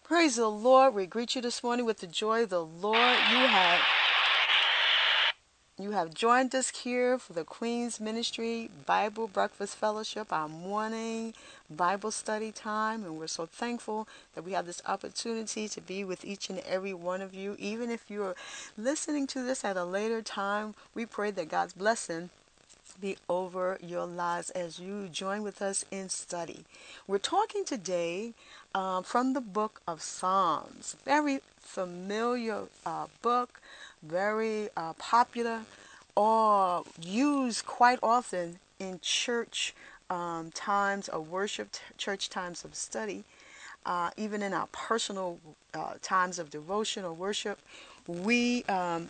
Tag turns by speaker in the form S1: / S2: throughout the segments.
S1: Praise the Lord. We greet you this morning with the joy of the Lord. You have joined us here for the Queen's Ministry Bible Breakfast Fellowship, our morning Bible study time, and we're so thankful that we have this opportunity to be with each and every one of you. Even if you're listening to this at a later time, we pray that God's blessing be over your lives as you join with us in study. We're talking today from the book of Psalms. Very familiar book, very popular, or used quite often in church times of worship, church times of study. Even in our personal times of devotion or worship, we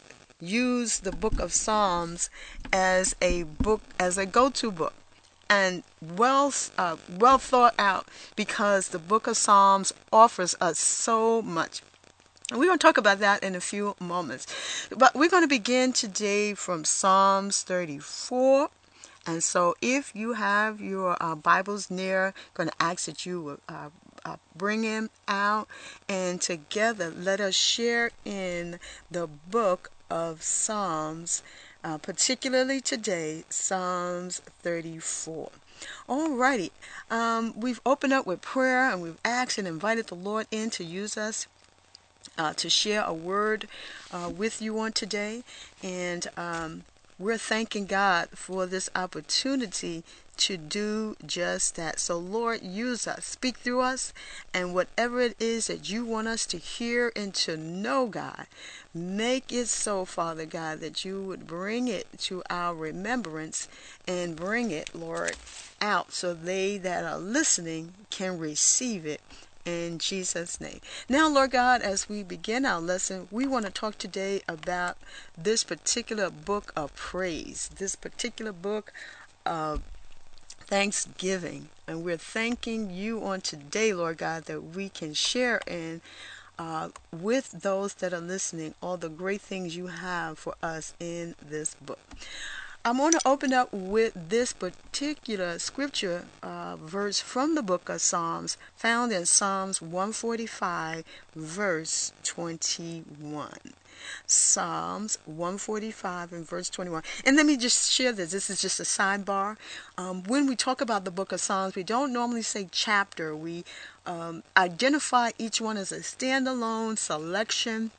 S1: use the book of Psalms as a book, as a go-to book, and well thought out, because the book of Psalms offers us so much. And we're going to talk about that in a few moments. But we're going to begin today from Psalms 34. And so if you have your Bibles near, I'm going to ask that you would bring them out, and together let us share in the book of Psalms, particularly today, Psalms 34. Alrighty, we've opened up with prayer, and we've asked and invited the Lord in to use us to share a word with you on today. And we're thanking God for this opportunity to do just that. So Lord, use us, speak through us, and whatever it is that you want us to hear and to know, God, make it so, Father God, that you would bring it to our remembrance and bring it, Lord, out so they that are listening can receive it. In Jesus' name. Now, Lord God, as we begin our lesson, we want to talk today about this particular book of praise, this particular book of thanksgiving. And we're thanking you on today, Lord God, that we can share in with those that are listening all the great things you have for us in this book. I'm going to open up with this particular scripture verse from the book of Psalms, found in Psalms 145, verse 21. Psalms 145 and verse 21. And let me just share this. This is just a sidebar. When we talk about the book of Psalms, we don't normally say chapter. We identify each one as a standalone selection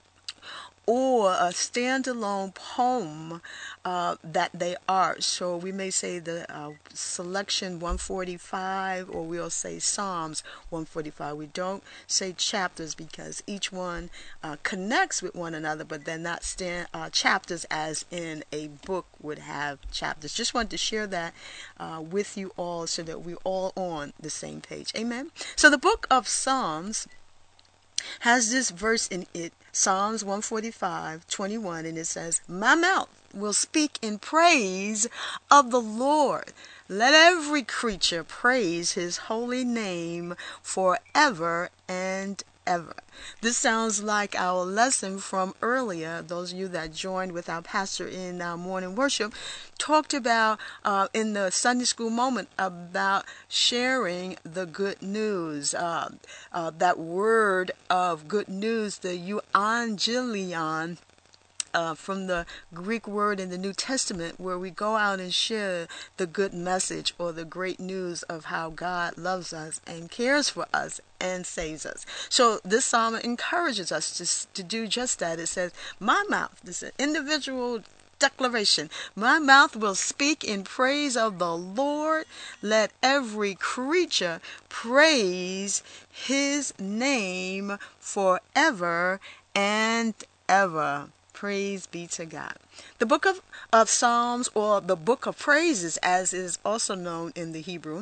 S1: or a standalone poem that they are. So we may say the selection 145, or we'll say Psalms 145. We don't say chapters because each one connects with one another, but they're not chapters as in a book would have chapters. Just wanted to share that with you all so that we're all on the same page. Amen. So the book of Psalms has this verse in it, Psalms 145:21, and it says, "My mouth will speak in praise of the Lord. Let every creature praise his holy name forever and ever." This sounds like our lesson from earlier. Those of you that joined with our pastor in our morning worship talked about in the Sunday school moment about sharing the good news. That word of good news, the euangelion, from the Greek word in the New Testament, where we go out and share the good message or the great news of how God loves us and cares for us and saves us. So this psalm encourages us to do just that. It says, my mouth, this is an individual declaration, my mouth will speak in praise of the Lord. Let every creature praise his name forever and ever. Praise be to God. The book of Psalms, or the book of praises as is also known in the Hebrew,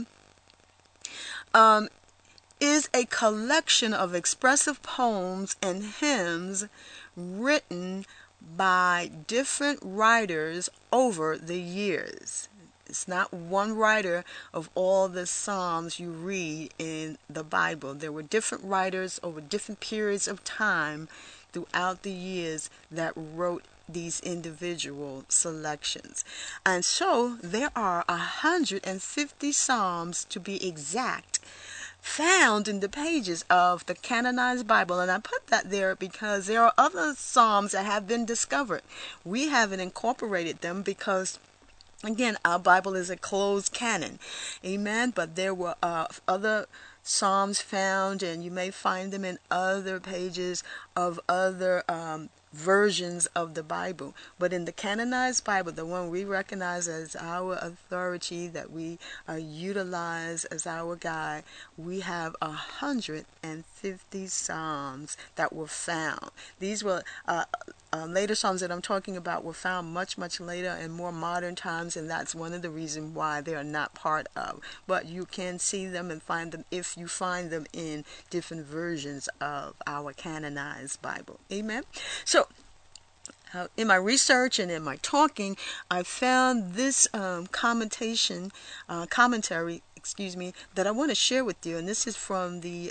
S1: is a collection of expressive poems and hymns written by different writers over the years. It's not one writer of all the Psalms you read in the Bible. There were different writers over different periods of time throughout the years that wrote these individual selections. And so there are 150 Psalms to be exact found in the pages of the canonized Bible. And I put that there because there are other Psalms that have been discovered. We haven't incorporated them because, again, our Bible is a closed canon. Amen. But there were other Psalms found, and you may find them in other pages of other versions of the Bible. But in the canonized Bible, the one we recognize as our authority, that we utilize as our guide, we have 150 Psalms that were found. These were later Psalms that I'm talking about were found much, much later in more modern times, and that's one of the reasons why they are not part of. But you can see them and find them if you find them in different versions of our canonized Bible. Amen. So, in my research and in my talking, I found this commentary, that I want to share with you, and this is from the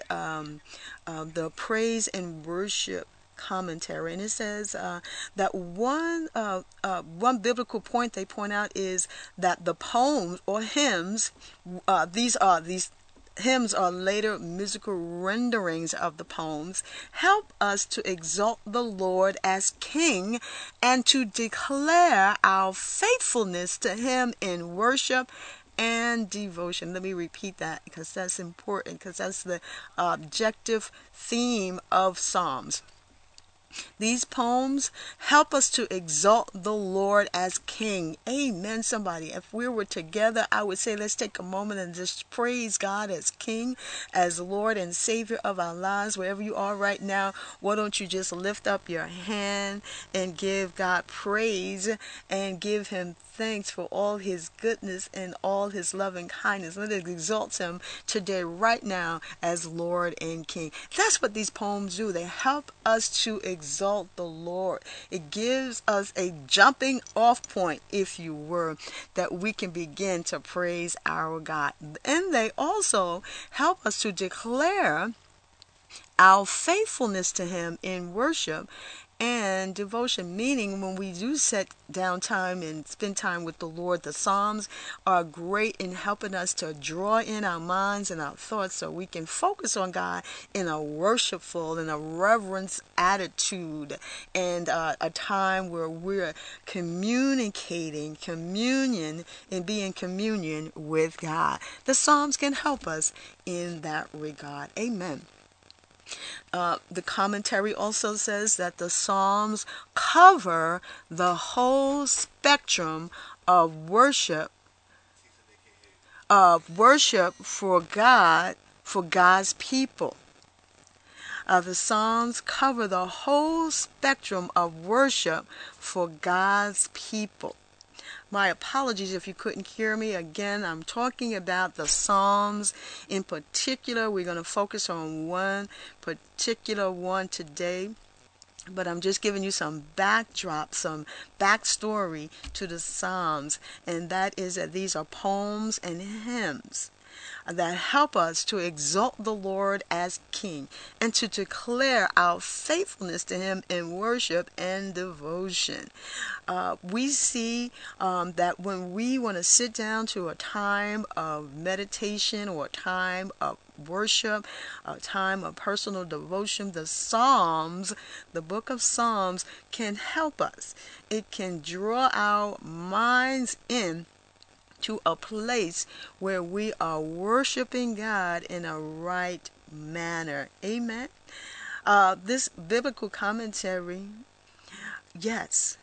S1: Praise and Worship commentary, and it says that one biblical point they point out is that the poems or hymns, these hymns are later musical renderings of the poems, help us to exalt the Lord as King and to declare our faithfulness to Him in worship and devotion. Let me repeat that because that's important, because that's the objective theme of Psalms. These poems help us to exalt the Lord as King. Amen, somebody. If we were together, I would say let's take a moment and just praise God as King, as Lord and Savior of our lives. Wherever you are right now, why don't you just lift up your hand and give God praise and give Him thanks for all His goodness and all His loving kindness. Let us exalt Him today, right now, as Lord and King. That's what these poems do. They help us to exalt the Lord. It gives us a jumping off point, if you were, that we can begin to praise our God. And they also help us to declare our faithfulness to Him in worship and devotion, meaning when we do set down time and spend time with the Lord, the Psalms are great in helping us to draw in our minds and our thoughts so we can focus on God in a worshipful and a reverence attitude, and a time where we're communicating communion and being communion with God. The Psalms can help us in that regard. Amen. The commentary also says that the Psalms cover the whole spectrum of worship for God, for God's people. The Psalms cover the whole spectrum of worship for God's people. My apologies if you couldn't hear me. Again, I'm talking about the Psalms in particular. We're going to focus on one particular one today, but I'm just giving you some backdrop, some backstory to the Psalms, and that is that these are poems and hymns that help us to exalt the Lord as King and to declare our faithfulness to Him in worship and devotion. We see that when we want to sit down to a time of meditation or a time of worship, a time of personal devotion, the Psalms, the book of Psalms, can help us. It can draw our minds in to a place where we are worshiping God in a right manner. Amen. This biblical commentary, yes.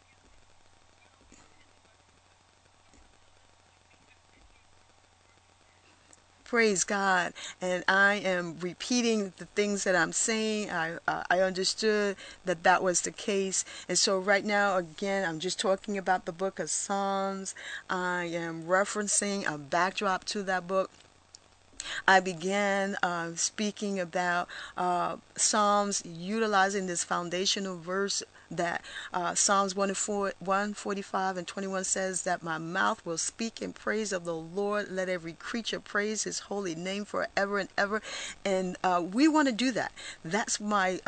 S1: Praise God. And I am repeating the things that I'm saying. I understood that that was the case. And so right now, again, I'm just talking about the book of Psalms. I am referencing a backdrop to that book. I began speaking about Psalms utilizing this foundational verse that Psalms 145 and 21 says that my mouth will speak in praise of the Lord. Let every creature praise His holy name forever and ever. And we want to do that. That's my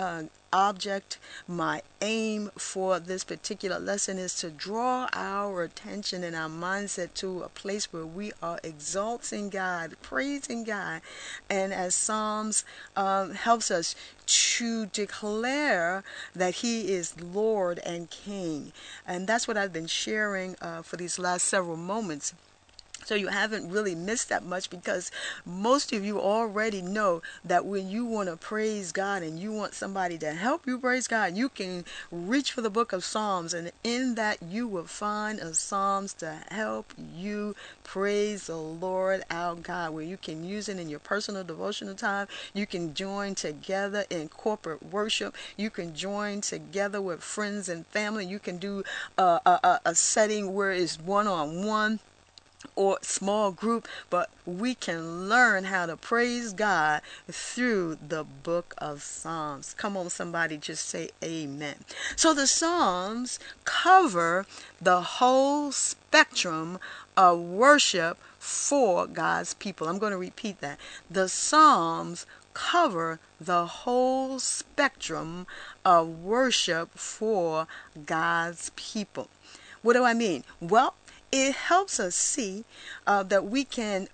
S1: object, my aim for this particular lesson is to draw our attention and our mindset to a place where we are exalting God, praising God. And as Psalms helps us to declare that He is Lord and King. And that's what I've been sharing for these last several moments. So you haven't really missed that much, because most of you already know that when you want to praise God and you want somebody to help you praise God, you can reach for the book of Psalms, and in that you will find a Psalms to help you praise the Lord our God, where you can use it in your personal devotional time. You can join together in corporate worship. You can join together with friends and family. You can do a setting where it's one-on-one or small group, but we can learn how to praise God through the book of Psalms. Come on, somebody, just say amen. So the Psalms cover the whole spectrum of worship for God's people. I'm going to repeat that. The Psalms cover the whole spectrum of worship for God's people. What do I mean? Well, it helps us see that we can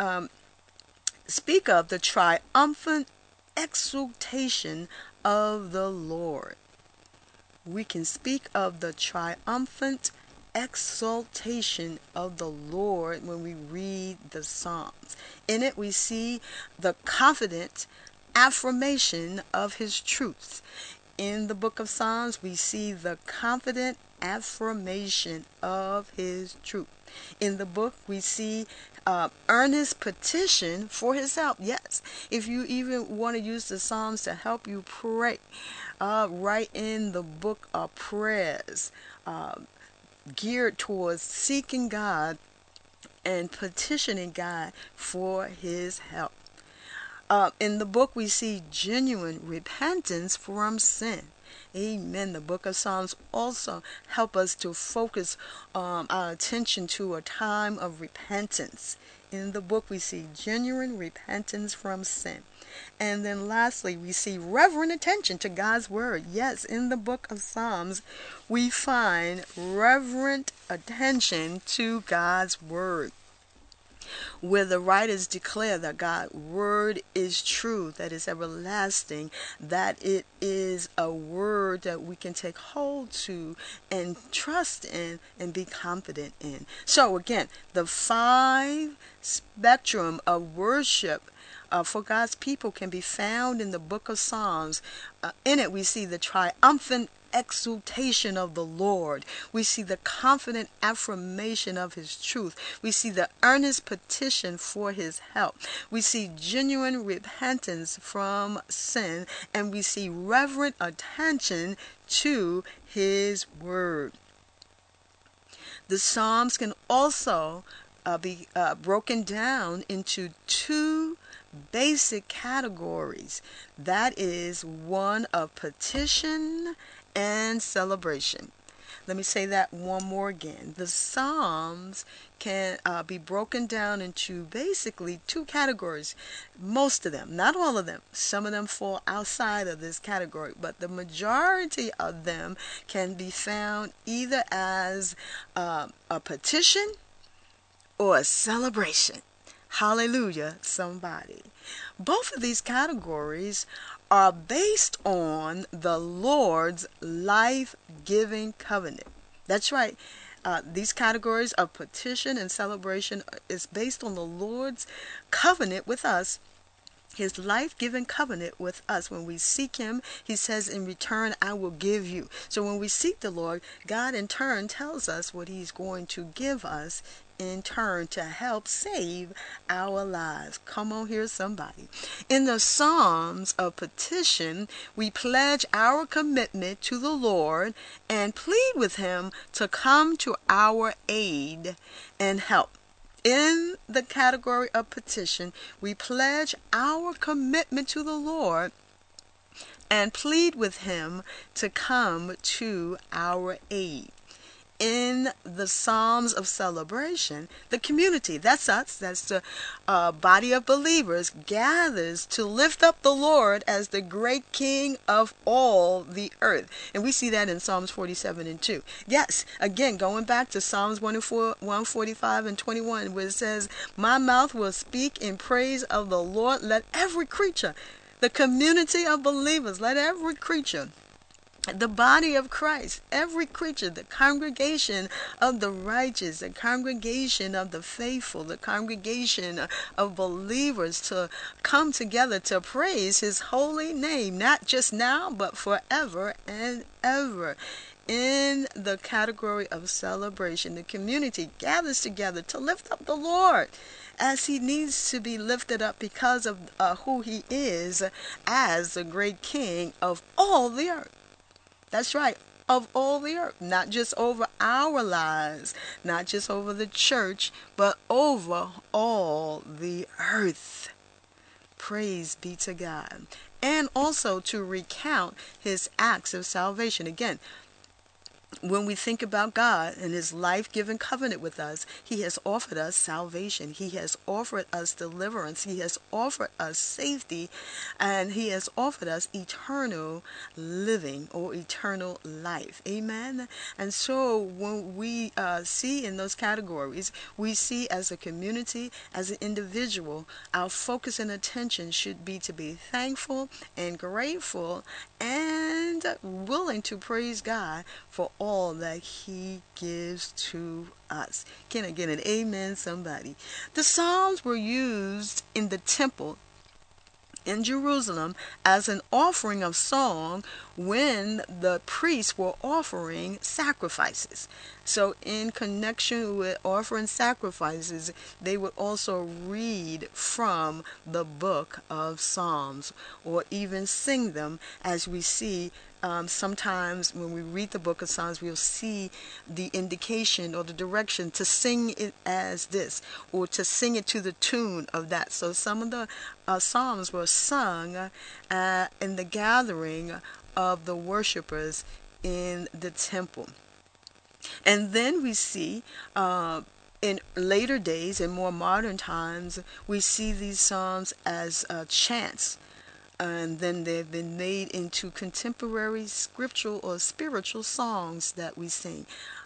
S1: speak of the triumphant exultation of the Lord. We can speak of the triumphant exaltation of the Lord when we read the Psalms. In it we see the confident affirmation of His truths. In the book of Psalms, we see the confident affirmation of His truth. In the book, we see earnest petition for His help. Yes, if you even want to use the Psalms to help you pray, right in the book of prayers, geared towards seeking God and petitioning God for His help. In the book, we see genuine repentance from sin. Amen. The book of Psalms also help us to focus our attention to a time of repentance. In the book, we see genuine repentance from sin. And then lastly, we see reverent attention to God's word. Yes, in the book of Psalms, we find reverent attention to God's word, where the writers declare that God's word is true, that it's everlasting, that it is a word that we can take hold to and trust in and be confident in. So again, the 5 spectrum of worship for God's people can be found in the book of Psalms. In it we see the triumphant exultation of the Lord. We see the confident affirmation of His truth. We see the earnest petition for His help. We see genuine repentance from sin, and we see reverent attention to His word. The Psalms can also be broken down into 2 basic categories. That is one of petition and celebration. Let me say that one more again. The Psalms can be broken down into basically 2 categories. Most of them, not all of them. Some of them fall outside of this category, but the majority of them can be found either as a petition or a celebration. Hallelujah, somebody. Both of these categories are based on the Lord's life-giving covenant. That's right. These categories of petition and celebration is based on the Lord's covenant with us, His life-giving covenant with us. When we seek Him, He says, in return, I will give you. So when we seek the Lord, God in turn tells us what He's going to give us in turn to help save our lives. Come on here, somebody. In the Psalms of petition, we pledge our commitment to the Lord and plead with Him to come to our aid and help. In the category of petition, we pledge our commitment to the Lord and plead with Him to come to our aid. in the Psalms of celebration, the community, that's us, that's the body of believers, gathers to lift up the Lord as the great King of all the earth. And we see that in Psalms 47 and 2. Yes, again, going back to Psalms 145 and 21, where it says, my mouth will speak in praise of the Lord. Let every creature, the community of believers, let every creature, the body of Christ, every creature, the congregation of the righteous, the congregation of the faithful, the congregation of believers to come together to praise his holy name, not just now, but forever and ever. In the category of celebration, the community gathers together to lift up the Lord as he needs to be lifted up because of who he is as the great King of all the earth. That's right, of all the earth, not just over our lives, not just over the church, but over all the earth. Praise be to God. And also to recount his acts of salvation. Again, when we think about God and his life-giving covenant with us, he has offered us salvation. He has offered us deliverance. He has offered us safety. And he has offered us eternal living or eternal life. Amen? And so when we see in those categories, we see as a community, as an individual, our focus and attention should be to be thankful and grateful and willing to praise God for all that he gives to us. Can I get an amen, somebody? The Psalms were used in the temple in Jerusalem as an offering of song when the priests were offering sacrifices. So in connection with offering sacrifices, they would also read from the book of Psalms or even sing them, as we see sometimes when we read the book of Psalms, we'll see the indication or the direction to sing it as this, or to sing it to the tune of that. So some of the Psalms were sung in the gathering of the worshipers in the temple. And then we see in later days, in more modern times, we see these psalms as chants. And then they've been made into contemporary scriptural or spiritual songs that we sing.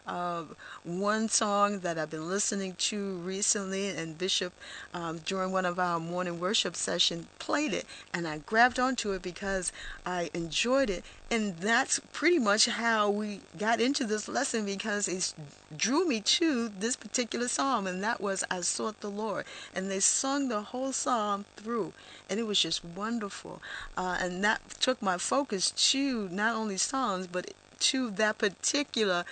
S1: One song that I've been listening to recently, and Bishop during one of our morning worship sessions played it, and I grabbed onto it because I enjoyed it. And that's pretty much how we got into this lesson, because it drew me to this particular psalm, and that was I Sought the Lord. And they sung the whole psalm through, and it was just wonderful. And that took my focus to not only psalms, but to that particular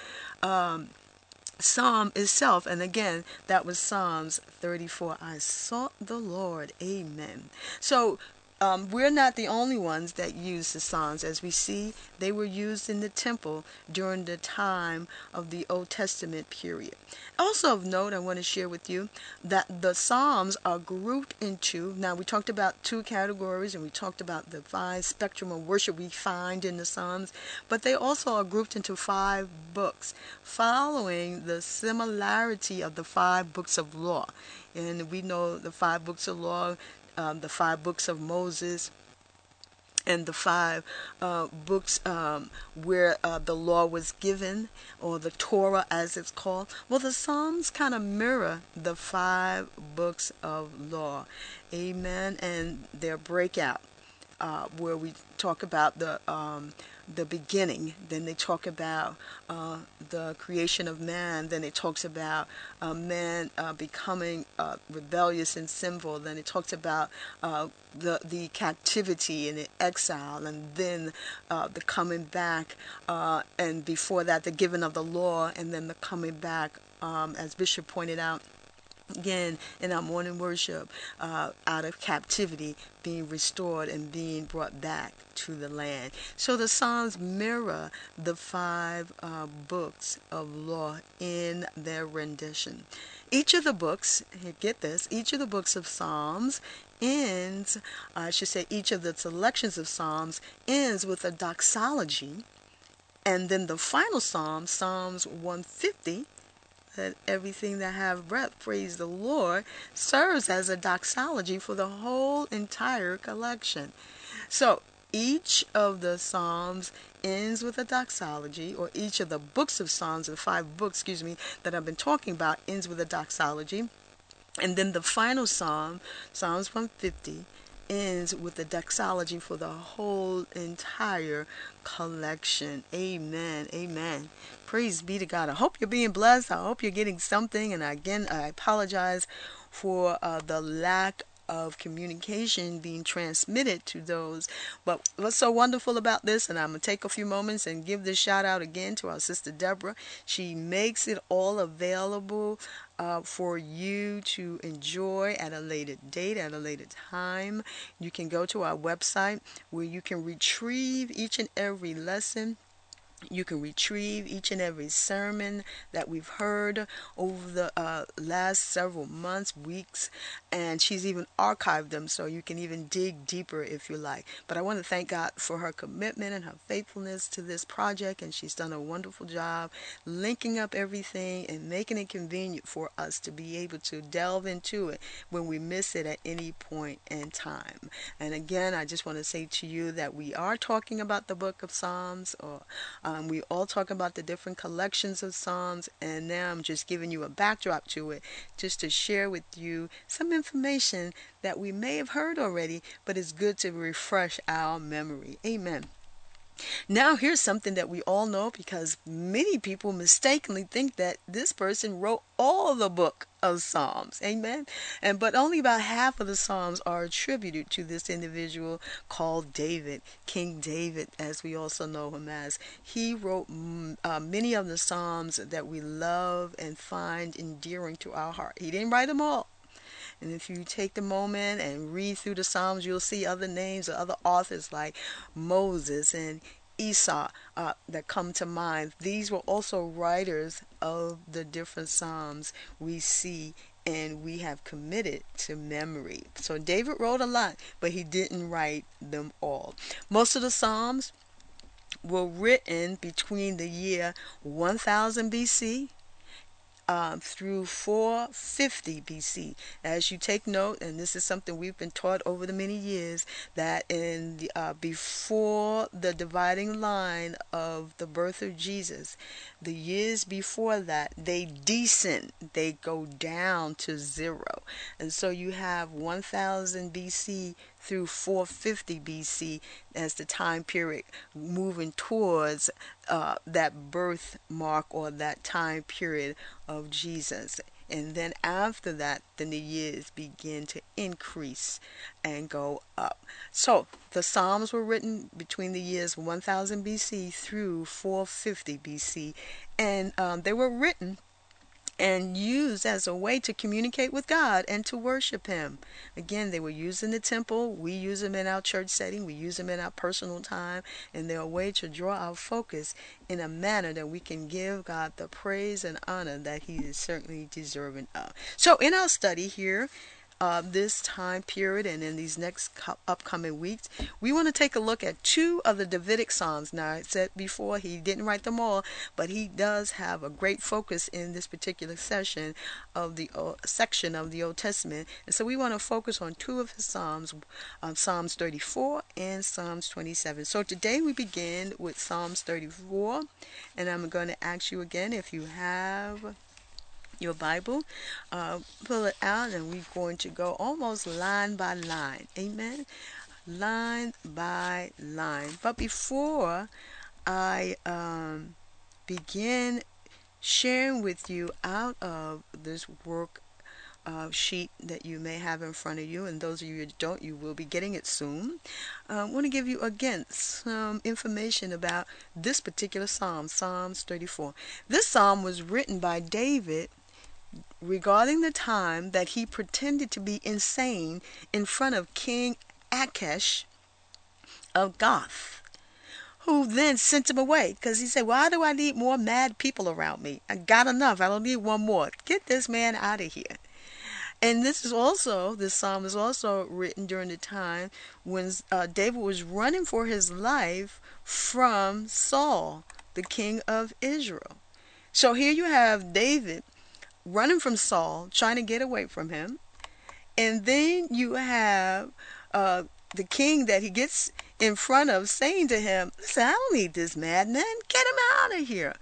S1: psalm itself. And again, that was Psalms 34. I sought the Lord. Amen. So we're not the only ones that use the Psalms. As we see, they were used in the temple during the time of the Old Testament period. Also of note, I want to share with you that the Psalms are grouped into, now we talked about two categories, and we talked about the 5 spectrum of worship we find in the Psalms, but they also are grouped into 5 books, following the similarity of the 5 books of law. And we know the 5 books of law, the 5 books of Moses, and the 5 books where the law was given, or the Torah as it's called. Well, the Psalms kind of mirror the 5 books of law. Amen. And their breakout, where we talk about the beginning, then they talk about the creation of man, then it talks about man becoming rebellious and sinful, then it talks about the captivity and the exile, and then the coming back, and before that the giving of the law, and then the coming back, as Bishop pointed out again in our morning worship, out of captivity, being restored and being brought back to the land. So the Psalms mirror the 5 books of law in their rendition. Each of the books, get this, each of the books of Psalms ends, I should say each of the selections of Psalms ends with a doxology, And then the final psalm, Psalms 150, that everything that have breath, praise the Lord, serves as a doxology for the whole entire collection. So each of the Psalms ends with a doxology, or each of the books of Psalms, the 5 books, that I've been talking about, ends with a doxology. And then the final psalm, Psalms 150, ends with the doxology for the whole entire collection. Amen. Amen. Praise be to God. I hope you're being blessed. I hope you're getting something. And again, I apologize for the lack of communication being transmitted to those. But what's so wonderful about this, and I'm going to take a few moments and give this shout out again to our sister Deborah. She makes it all available for you to enjoy at a later date, at a later time. You can go to our website where you can retrieve each and every lesson. You can retrieve each and every sermon that we've heard over the last several months, weeks, and she's even archived them so you can even dig deeper if you like. But I want to thank God for her commitment and her faithfulness to this project, and she's done a wonderful job linking up everything and making it convenient for us to be able to delve into it when we miss it at any point in time. And again, I just want to say to you that we are talking about the book of Psalms, or we all talk about the different collections of Psalms, and now I'm just giving you a backdrop to it, just to share with you some information that we may have heard already, but it's good to refresh our memory. Amen. Now, here's something that we all know, because many people mistakenly think that this person wrote all the book of Psalms. Amen. But only about half of the Psalms are attributed to this individual called David, King David, as we also know him as. He wrote many of the Psalms that we love and find endearing to our heart. He didn't write them all. And if you take the moment and read through the Psalms, you'll see other names of other authors like Moses and Esau that come to mind. These were also writers of the different Psalms we see and we have committed to memory. So David wrote a lot, but he didn't write them all. Most of the Psalms were written between the year 1000 BC through 450 BC. As you take note, and this is something we've been taught over the many years, that in the, before the dividing line of the birth of Jesus, the years before that, they descend, they go down to 0. And so you have 1000 BC through 450 BC as the time period moving towards that birthmark, or that time period of Jesus. And then after that, then the years begin to increase and go up. So the Psalms were written between the years 1000 BC through 450 BC. And they were written and used as a way to communicate with God and to worship Him. Again, they were used in the temple. We use them in our church setting. We use them in our personal time. And they're a way to draw our focus in a manner that we can give God the praise and honor that He is certainly deserving of. So in our study here, this time period and in these next upcoming weeks, we want to take a look at 2 of the Davidic Psalms. Now, I said before, he didn't write them all, but he does have a great focus in this particular section of the section of the Old Testament. And so we want to focus on 2 of his Psalms, Psalms 34 and Psalms 27. So today we begin with Psalms 34, and I'm going to ask you again, if you have your Bible, pull it out, and we're going to go almost line by line. Amen. Line by line. But before I begin sharing with you out of this work sheet that you may have in front of you, and those of you who don't, you will be getting it soon. I want to give you again some information about this particular psalm, Psalms 34. This psalm was written by David regarding the time that he pretended to be insane in front of King Achish of Gath, who then sent him away because he said, why do I need more mad people around me? I got enough. I don't need one more. Get this man out of here. And this psalm is also written during the time when David was running for his life from Saul, the king of Israel. So here you have David running from Saul, trying to get away from him. And then you have the king that he gets in front of saying to him, listen, I don't need this madman. Get him out of here.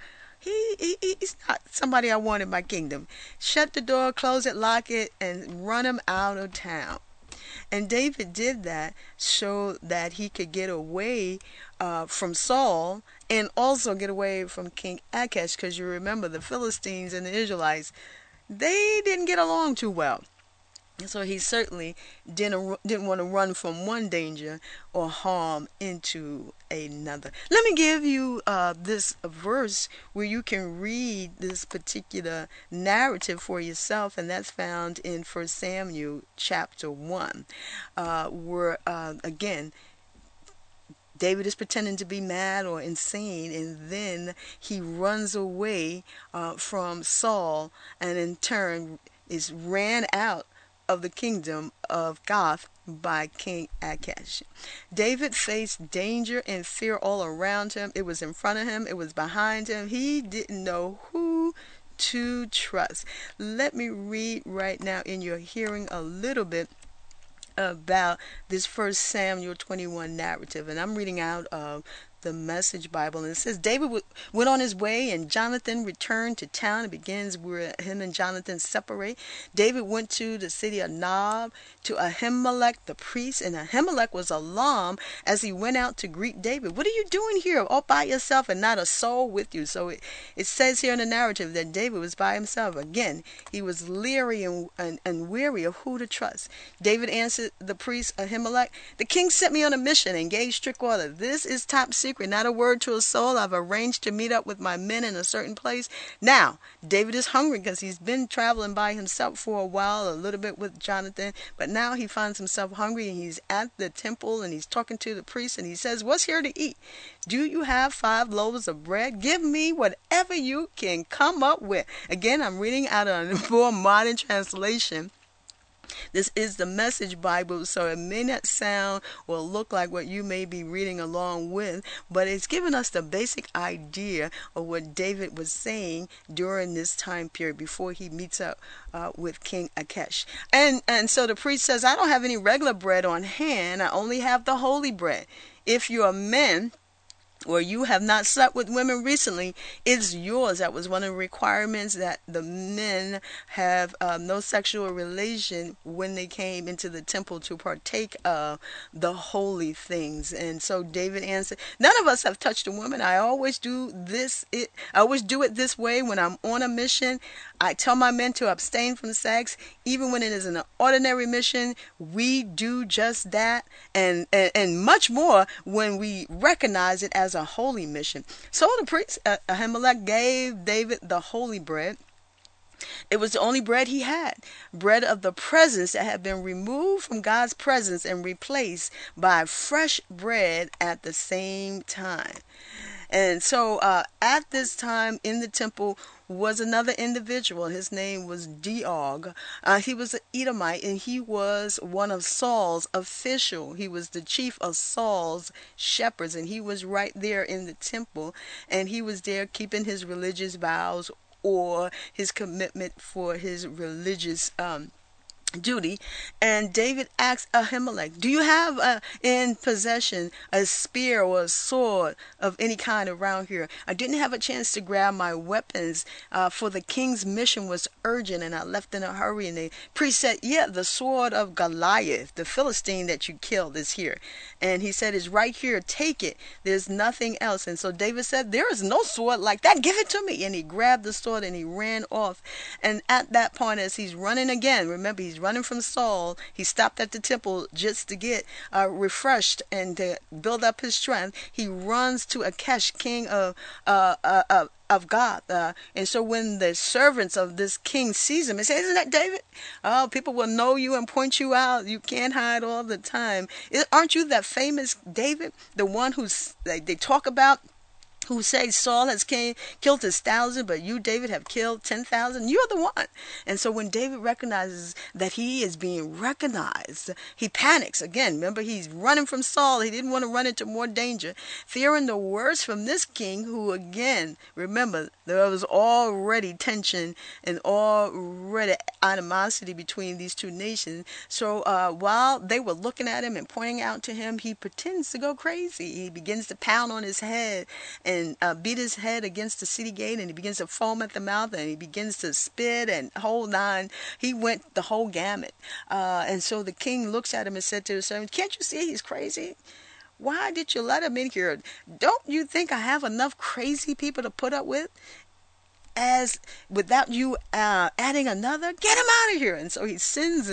S1: He's not somebody I want in my kingdom. Shut the door, close it, lock it, and run him out of town. And David did that so that he could get away from Saul and also get away from King Achish, because you remember the Philistines and the Israelites, they didn't get along too well. So he certainly didn't want to run from one danger or harm into another. Let me give you this verse where you can read this particular narrative for yourself, and that's found in 1 Samuel chapter 1, where again, David is pretending to be mad or insane, and then he runs away from Saul, and in turn is ran out of the kingdom of Gath by King Achish. David faced danger and fear all around him. It was in front of him. It was behind him. He didn't know who to trust. Let me read right now in your hearing a little bit about this 1 Samuel 21 narrative, and I'm reading out of the Message Bible, and it says David went on his way, and Jonathan returned to town. It begins where him and Jonathan separate. David went to the city of Nob to Ahimelech the priest, and Ahimelech was alarmed as he went out to greet David. What are you doing here all by yourself and not a soul with you? So it says here in the narrative that David was by himself. Again, he was leery and weary of who to trust. David answered the priest Ahimelech, the king sent me on a mission and gave strict order. This is top secret, not a word to a soul. I've arranged to meet up with my men in a certain place. Now, David is hungry because he's been traveling by himself for a while, a little bit with Jonathan, but now he finds himself hungry, and he's at the temple, and he's talking to the priest, and he says, what's here to eat? Do you have 5 loaves of bread? Give me whatever you can come up with. Again, I'm reading out of a more modern translation. This is the Message Bible, so it may not sound or look like what you may be reading along with, but it's giving us the basic idea of what David was saying during this time period before he meets up with King Achish. And so the priest says, I don't have any regular bread on hand. I only have the holy bread. If you're men, or you have not slept with women recently, it's yours. That was one of the requirements, that the men have no sexual relation when they came into the temple to partake of the holy things. And so David answered, none of us have touched a woman. I always do it this way when I'm on a mission. I tell my men to abstain from sex. Even when it is an ordinary mission, we do just that, and much more when we recognize it as a holy mission. So the priest Ahimelech gave David the holy bread. It was the only bread he had, bread of the presence that had been removed from God's presence and replaced by fresh bread at the same time. And so at this time in the temple was another individual. His name was Doeg. He was an Edomite, and he was one of Saul's official. He was the chief of Saul's shepherds, and he was right there in the temple, and he was there keeping his religious vows or his commitment for his religious duty. And David asked Ahimelech, do you have in possession a spear or a sword of any kind around here? I didn't have a chance to grab my weapons, for the king's mission was urgent and I left in a hurry. And the priest said, yeah, the sword of Goliath, the Philistine that you killed, is here. And he said, it's right here, take it, there's nothing else. And so David said, there is no sword like that, give it to me. And he grabbed the sword and he ran off. And at that point, as he's running again, remember, he's running from Saul. He stopped at the temple just to get refreshed and to build up his strength. He runs to Achish, king of God. And so when the servants of this king sees him and say, isn't that David? Oh, people will know you and point you out. You can't hide all the time. Aren't you that famous David? The one who's they talk about who say Saul has killed his 1,000, but you, David, have killed 10,000. You're the one. And so when David recognizes that he is being recognized, he panics. Again, remember, he's running from Saul. He didn't want to run into more danger, fearing the worst from this king who, again, remember, there was already tension and already animosity between these two nations. So while they were looking at him and pointing out to him, he pretends to go crazy. He begins to pound on his head and beat his head against the city gate, and he begins to foam at the mouth, and he begins to spit and whole nine. He went the whole gamut. And so the king looks at him and said to the servant, "Can't you see he's crazy? Why did you let him in here? Don't you think I have enough crazy people to put up with? As without you adding another, get him out of here." And so he sends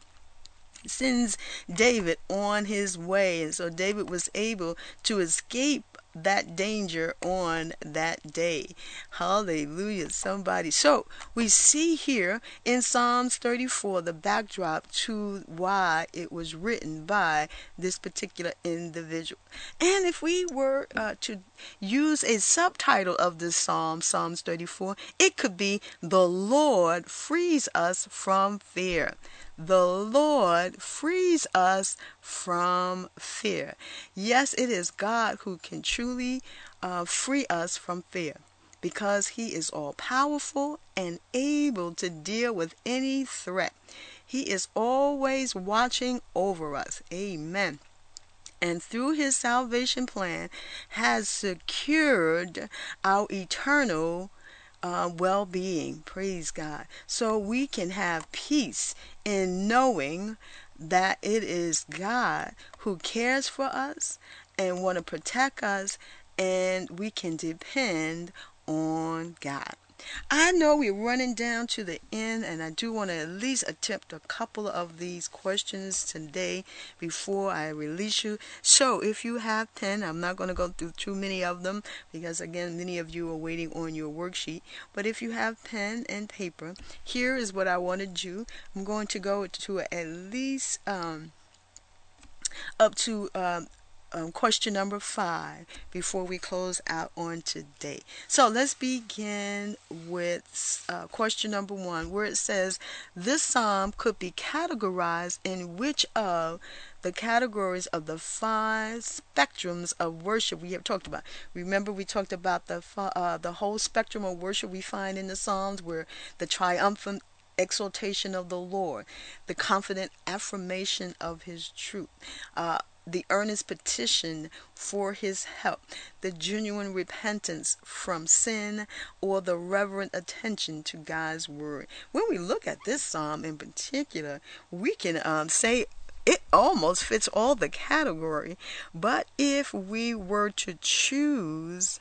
S1: David on his way. And so David was able to escape that danger on that day. Hallelujah, somebody. So we see here in Psalms 34 the backdrop to why it was written by this particular individual. And if we were to use a subtitle of this psalm, Psalms 34, it could be "The Lord frees us from fear." The Lord frees us from fear. Yes, it is God who can truly free us from fear, because he is all powerful and able to deal with any threat. He is always watching over us. Amen. And through his salvation plan has secured our eternal well-being. Praise God. So we can have peace in knowing that it is God who cares for us and want to protect us, and we can depend on God. I know we're running down to the end, and I do want to at least attempt a couple of these questions today before I release you. So if you have pen, I'm not going to go through too many of them because, again, many of you are waiting on your worksheet. But if you have pen and paper, here is what I want to do. I'm going to go to at least up to question number 5 before we close out on today. So let's begin with question number 1, where it says, this psalm could be categorized in which of the categories of the 5 spectrums of worship we have talked about. Remember, we talked about the whole spectrum of worship we find in the Psalms, where the triumphant exaltation of the Lord, the confident affirmation of his truth, the earnest petition for his help, the genuine repentance from sin, or the reverent attention to God's word. When we look at this psalm in particular, we can say it almost fits all the category. But if we were to choose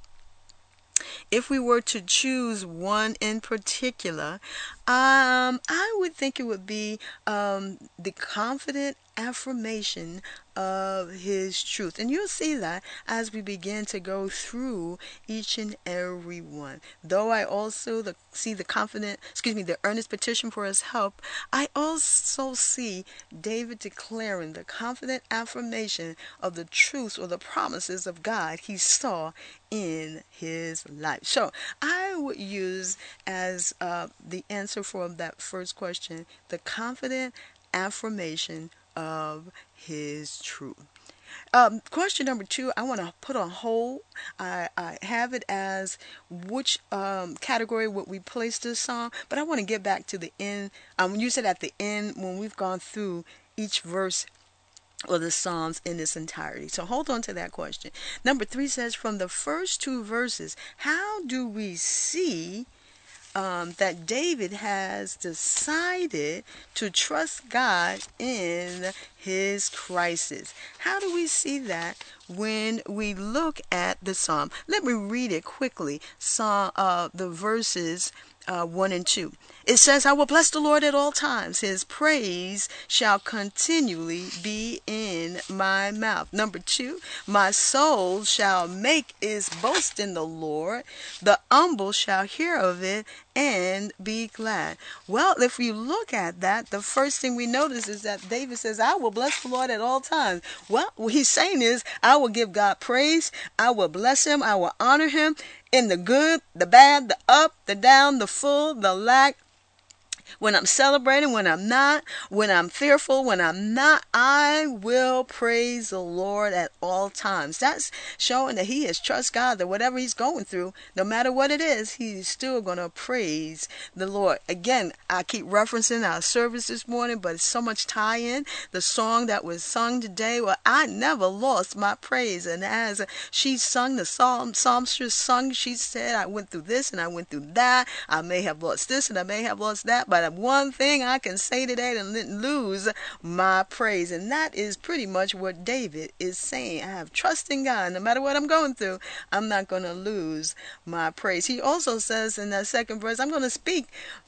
S1: one in particular, I would think it would be the confident affirmation of his truth. And you'll see that as we begin to go through each and every one. Though I also see the earnest petition for his help, I also see David declaring the confident affirmation of the truths or the promises of God he saw in his life. So I would use as the answer for that first question, the confident affirmation of his truth. Question number 2, I want to put on hold. I have it as which category would we place this song, but I want to get back to the end. When you said at the end, when we've gone through each verse or the Psalms in its entirety. So hold on to that question. Number 3 says, from the first 2 verses, how do we see that David has decided to trust God in his crisis? How do we see that when we look at the psalm? Let me read it quickly. The verses 1 and 2. It says, I will bless the Lord at all times. His praise shall continually be in my mouth. Number 2, my soul shall make its boast in the Lord. The humble shall hear of it and be glad. Well, if you look at that, the first thing we notice is that David says, I will bless the Lord at all times. Well, what he's saying is, I will give God praise. I will bless him. I will honor him in the good, the bad, the up, the down, the full, the lack. When I'm celebrating, when I'm not, when I'm fearful, when I'm not, I will praise the Lord at all times. That's showing that he has trust God, that whatever he's going through, no matter what it is, he's still going to praise the Lord. Again, I keep referencing our service this morning, but it's so much tie-in. The song that was sung today, well, I never lost my praise. And as she sung, the psalmstress sung, she said, I went through this and I went through that. I may have lost this and I may have lost that, but one thing I can say today and didn't lose my praise. And that is pretty much what David is saying. I have trust in God. No matter what I'm going through, I'm not going to lose my praise. He also says in that second verse, I'm going to speak,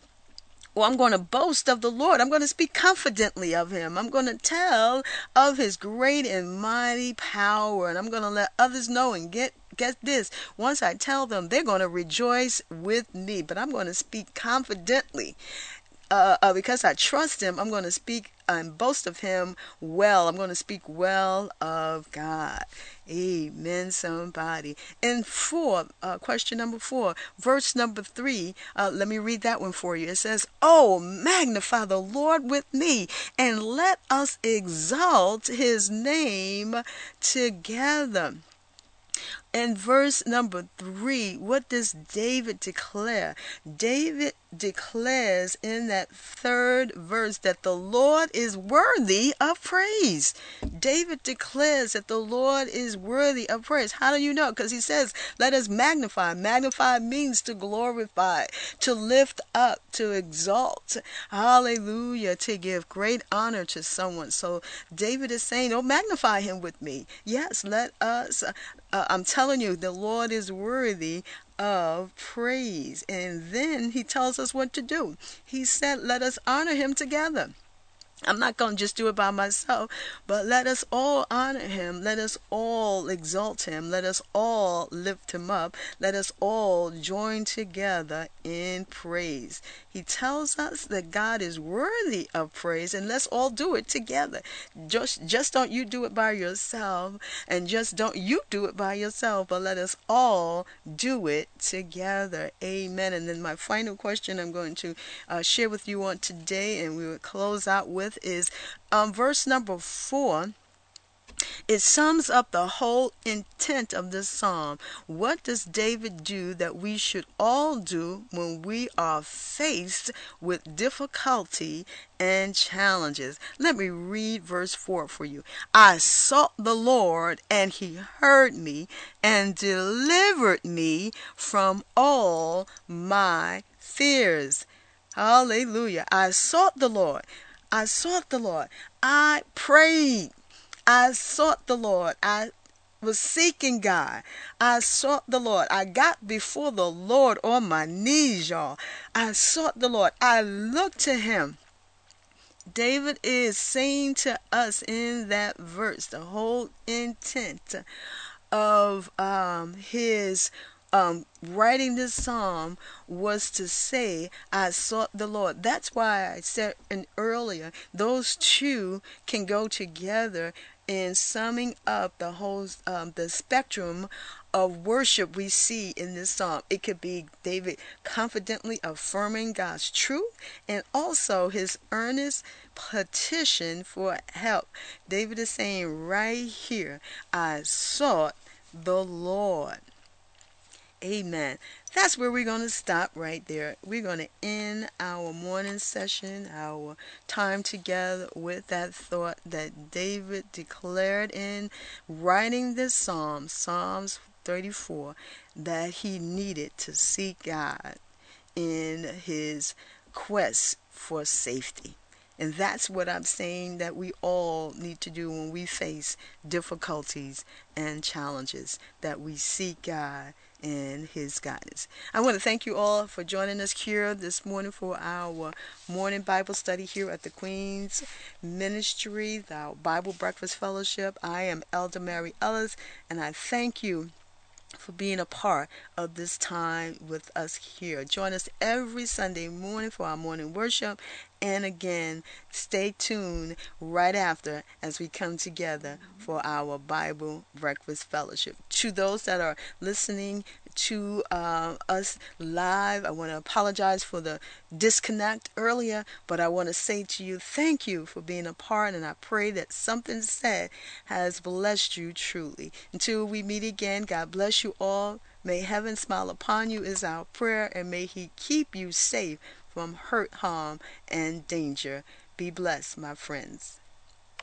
S1: or I'm going to boast of the Lord. I'm going to speak confidently of him. I'm going to tell of his great and mighty power. And I'm going to let others know and get this. Once I tell them, they're going to rejoice with me. But I'm going to speak confidently. Because I trust him, I'm going to speak and boast of him well. I'm going to speak well of God. Amen, somebody. And question number 4, verse number 3, let me read that one for you. It says, oh, magnify the Lord with me, and let us exalt his name together. In verse number 3, what does David declare? David declares in that third verse that the Lord is worthy of praise. David declares that the Lord is worthy of praise. How do you know? Because he says, let us magnify. Magnify means to glorify, to lift up, to exalt. Hallelujah. To give great honor to someone. So David is saying, oh, magnify him with me. Yes, let us. I'm telling you, the Lord is worthy of praise. And then he tells us what to do. He said, let us honor him together. I'm not going to just do it by myself, but let us all honor him. Let us all exalt him. Let us all lift him up. Let us all join together in praise. He tells us that God is worthy of praise, and let's all do it together. Just don't you do it by yourself, and just don't you do it by yourself, but let us all do it together. Amen. And then my final question I'm going to share with you on today, and we will close out with is verse number 4. It sums up the whole intent of this psalm. What does David do that we should all do when we are faced with difficulty and challenges? Let me read verse 4 for you. I sought the Lord, and he heard me and delivered me from all my fears. Hallelujah. I sought the Lord. I sought the Lord. I prayed. I sought the Lord. I was seeking God. I sought the Lord. I got before the Lord on my knees, y'all. I sought the Lord. I looked to him. David is saying to us in that verse, the whole intent of his writing this psalm was to say, I sought the Lord. That's why I said earlier, those two can go together in summing up the whole the spectrum of worship we see in this psalm. It could be David confidently affirming God's truth, and also his earnest petition for help. David is saying right here, I sought the Lord. Amen. That's where we're going to stop right there. We're going to end our morning session, our time together with that thought that David declared in writing this psalm, Psalms 34, that he needed to seek God in his quest for safety. And that's what I'm saying that we all need to do when we face difficulties and challenges, that we seek God and his guidance. I want to thank you all for joining us here this morning for our morning Bible study here at the Queen's Ministry, our Bible Breakfast Fellowship. I am Elder Mary Ellis, and I thank you for being a part of this time with us here. Join us every Sunday morning for our morning worship. And again, stay tuned right after as we come together for our Bible Breakfast Fellowship. To those that are listening to us live, I want to apologize for the disconnect earlier, but I want to say to you, thank you for being a part, and I pray that something said has blessed you truly. Until we meet again, God bless you all. May heaven smile upon you is our prayer, and may He keep you safe from hurt, harm, and danger. Be blessed, my friends.